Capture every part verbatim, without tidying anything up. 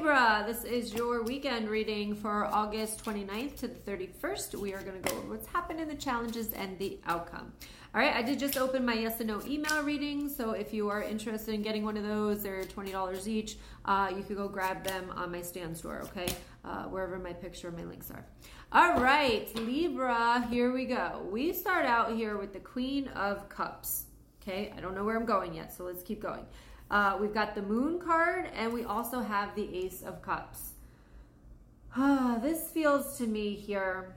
Libra, this is your weekend reading for August twenty-ninth to the thirty-first. We are going to go over what's happened in the challenges and the outcome. All right, I did just open my yes and no email reading, so if you are interested in getting one of those, they're twenty dollars each. Uh, you could go grab them on my Stan store, okay? Uh, wherever my picture and my links are. All right, Libra, here we go. We start out here with the Queen of Cups, okay? I don't know where I'm going yet, so let's keep going. Uh, we've got the Moon card, and we also have the Ace of Cups. Ah, this feels to me here,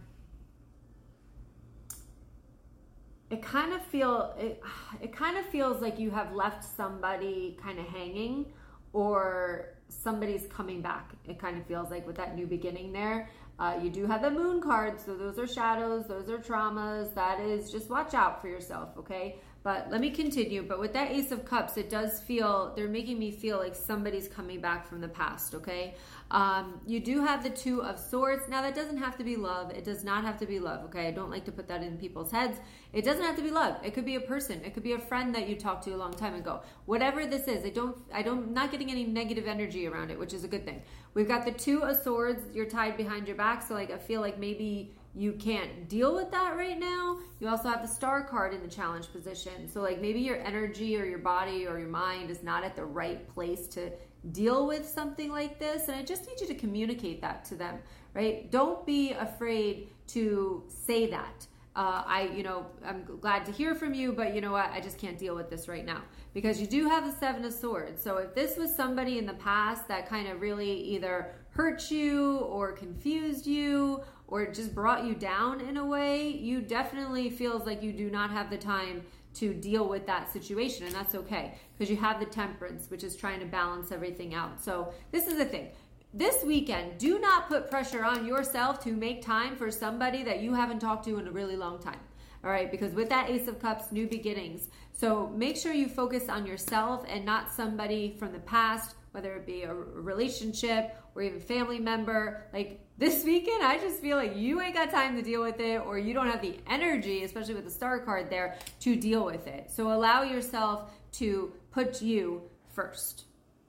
it kind of feel it, it kind of feels like you have left somebody kind of hanging, or somebody's coming back. It kind of feels like with that new beginning there. Uh, you do have the Moon card, so those are shadows, those are traumas. That is, just watch out for yourself, okay? But let me continue. But with that Ace of Cups, it does feel, they're making me feel like somebody's coming back from the past, okay? Um, you do have the Two of Swords. Now, that doesn't have to be love. It does not have to be love, okay? I don't like to put that in people's heads. It doesn't have to be love. It could be a person. It could be a friend that you talked to a long time ago. Whatever this is, I don't, I don't, I'm not getting any negative energy around it, which is a good thing. We've got the Two of Swords. You're tied behind your back, so like I feel like maybe you can't deal with that right now. You also have the Star card in the challenge position. So like maybe your energy or your body or your mind is not at the right place to deal with something like this. And I just need you to communicate that to them, right? Don't be afraid to say that. Uh, I, you know, I'm glad to hear from you, but you know what? I just can't deal with this right now, because you do have the Seven of Swords. So if this was somebody in the past that kind of really either hurt you or confused you or just brought you down in a way, you definitely feels like you do not have the time to deal with that situation. And that's okay, because you have the Temperance, which is trying to balance everything out. So this is the thing. This weekend, do not put pressure on yourself to make time for somebody that you haven't talked to in a really long time. All right, because with that Ace of Cups, new beginnings. So make sure you focus on yourself and not somebody from the past, whether it be a relationship or even family member. Like this weekend, I just feel like you ain't got time to deal with it, or you don't have the energy, especially with the Star card there, to deal with it. So allow yourself to put you first.